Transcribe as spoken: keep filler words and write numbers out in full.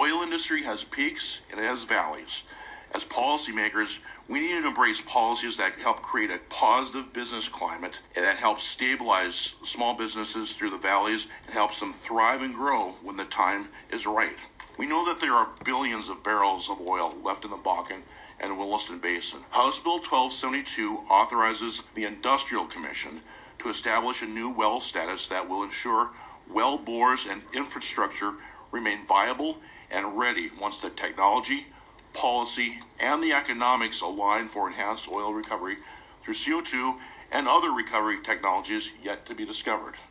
oil industry has peaks and it has valleys. As policymakers, we need to embrace policies that help create a positive business climate and that helps stabilize small businesses through the valleys and helps them thrive and grow when the time is right. We know that there are billions of barrels of oil left in the Bakken and Williston Basin. House Bill twelve seventy-two authorizes the Industrial Commission to establish a new well status that will ensure well bores and infrastructure remain viable and ready once the technology, policy, and the economics align for enhanced oil recovery through C O two and other recovery technologies yet to be discovered.